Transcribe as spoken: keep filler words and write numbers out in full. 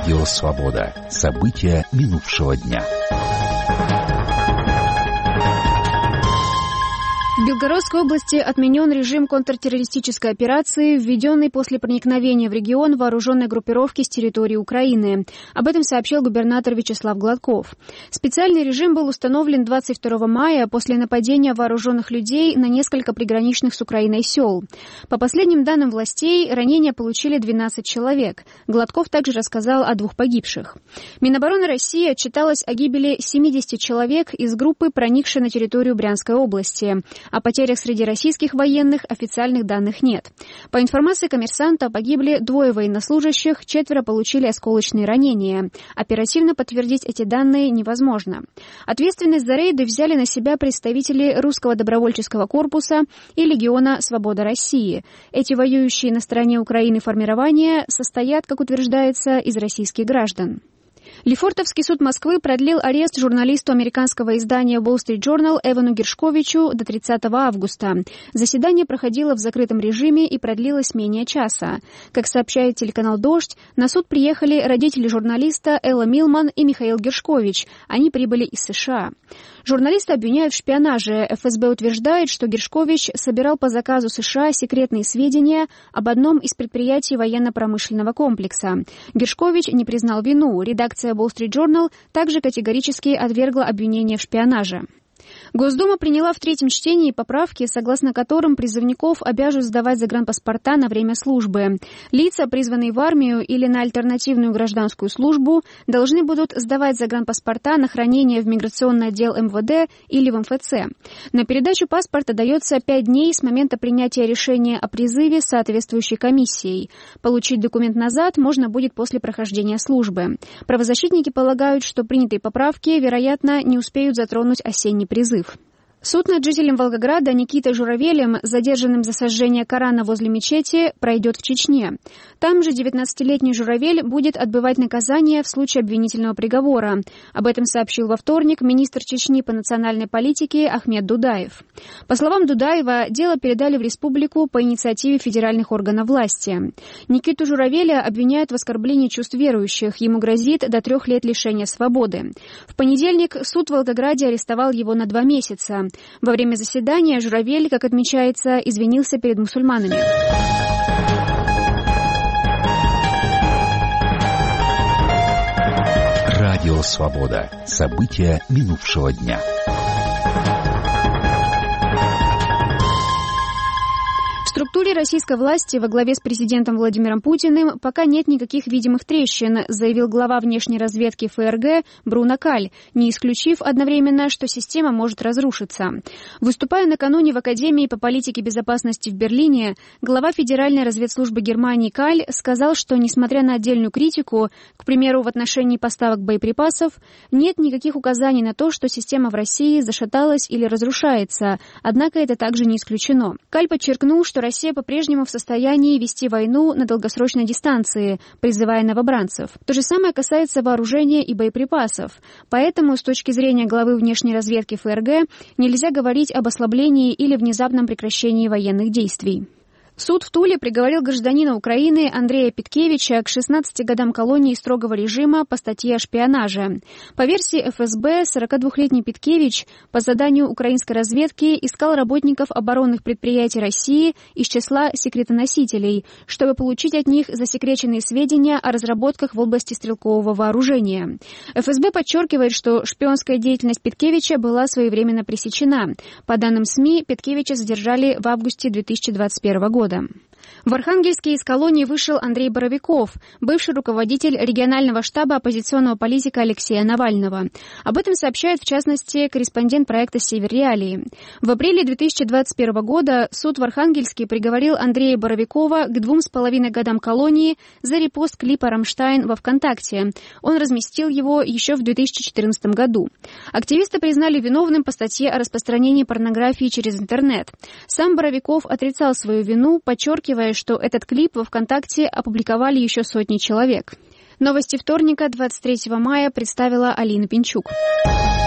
Радио «Свобода». События минувшего дня. В Белгородской области отменен режим контртеррористической операции, введенный после проникновения в регион вооруженной группировки с территории Украины. Об этом сообщил губернатор Вячеслав Гладков. Специальный режим был установлен двадцать второго мая после нападения вооруженных людей на несколько приграничных с Украиной сел. По последним данным властей, ранения получили двенадцать человек. Гладков также рассказал о двух погибших. Минобороны России отчиталась о гибели семидесяти человек из группы, проникшей на территорию Брянской области. О потерях среди российских военных официальных данных нет. По информации «Коммерсанта», погибли двое военнослужащих, четверо получили осколочные ранения. Оперативно подтвердить эти данные невозможно. Ответственность за рейды взяли на себя представители Русского добровольческого корпуса и Легиона «Свобода России». Эти воюющие на стороне Украины формирования состоят, как утверждается, из российских граждан. Лефортовский суд Москвы продлил арест журналисту американского издания Wall Street Journal Эвану Гершковичу до тридцатого августа. Заседание проходило в закрытом режиме и продлилось менее часа. Как сообщает телеканал «Дождь», на суд приехали родители журналиста Элла Милман и Михаил Гершкович. Они прибыли из США. Журналиста обвиняют в шпионаже. эф эс бэ утверждает, что Гершкович собирал по заказу США секретные сведения об одном из предприятий военно-промышленного комплекса. Гершкович не признал вину. Редакция Wall Street Journal также категорически отвергла обвинение в шпионаже. Госдума приняла в третьем чтении поправки, согласно которым призывников обяжут сдавать загранпаспорта на время службы. Лица, призванные в армию или на альтернативную гражданскую службу, должны будут сдавать загранпаспорта на хранение в миграционный отдел эм вэ дэ или в эм эф цэ. На передачу паспорта дается пять дней с момента принятия решения о призыве соответствующей комиссией. Получить документ назад можно будет после прохождения службы. Правозащитники полагают, что принятые поправки, вероятно, не успеют затронуть осенний призыв. Суд над жителем Волгограда Никитой Журавелем, задержанным за сожжение Корана возле мечети, пройдет в Чечне. Там же девятнадцатилетний Журавель будет отбывать наказание в случае обвинительного приговора. Об этом сообщил во вторник министр Чечни по национальной политике Ахмед Дудаев. По словам Дудаева, дело передали в республику по инициативе федеральных органов власти. Никиту Журавеля обвиняют в оскорблении чувств верующих. Ему грозит до трех лет лишения свободы. В понедельник суд в Волгограде арестовал его на два месяца. Во время заседания Журавель, как отмечается, извинился перед мусульманами. Радио «Свобода». События минувшего дня. В структуре российской власти во главе с президентом Владимиром Путиным пока нет никаких видимых трещин, заявил глава внешней разведки эф эр гэ Бруно Каль, не исключив одновременно, что система может разрушиться. Выступая накануне в Академии по политике безопасности в Берлине, глава Федеральной разведслужбы Германии Каль сказал, что, несмотря на отдельную критику, к примеру, в отношении поставок боеприпасов, нет никаких указаний на то, что система в России зашаталась или разрушается, однако это также не исключено. Каль подчеркнул, что Россия по-прежнему в состоянии вести войну на долгосрочной дистанции, призывая новобранцев. То же самое касается вооружения и боеприпасов. Поэтому, с точки зрения главы внешней разведки эф эр гэ, нельзя говорить об ослаблении или внезапном прекращении военных действий. Суд в Туле приговорил гражданина Украины Андрея Петкевича к шестнадцати годам колонии строгого режима по статье о шпионаже. По версии эф эс бэ, сорокадвухлетний Петкевич по заданию украинской разведки искал работников оборонных предприятий России из числа секретоносителей, чтобы получить от них засекреченные сведения о разработках в области стрелкового вооружения. эф эс бэ подчеркивает, что шпионская деятельность Петкевича была своевременно пресечена. По данным СМИ, Петкевича задержали в августе две тысячи двадцать первого года. В Архангельске из колонии вышел Андрей Боровиков, бывший руководитель регионального штаба оппозиционного политика Алексея Навального. Об этом сообщает, в частности, корреспондент проекта «Север Реалии». В апреле две тысячи двадцать первого года суд в Архангельске приговорил Андрея Боровикова к двум с половиной годам колонии за репост клипа «Рамштайн» во ВКонтакте. Он разместил его еще в две тысячи четырнадцатом году. Активиста признали виновным по статье о распространении порнографии через интернет. Сам Боровиков отрицал свою вину, подчеркивая, что этот клип во ВКонтакте опубликовали еще сотни человек. Новости вторника, двадцать третьего мая, представила Алина Пинчук.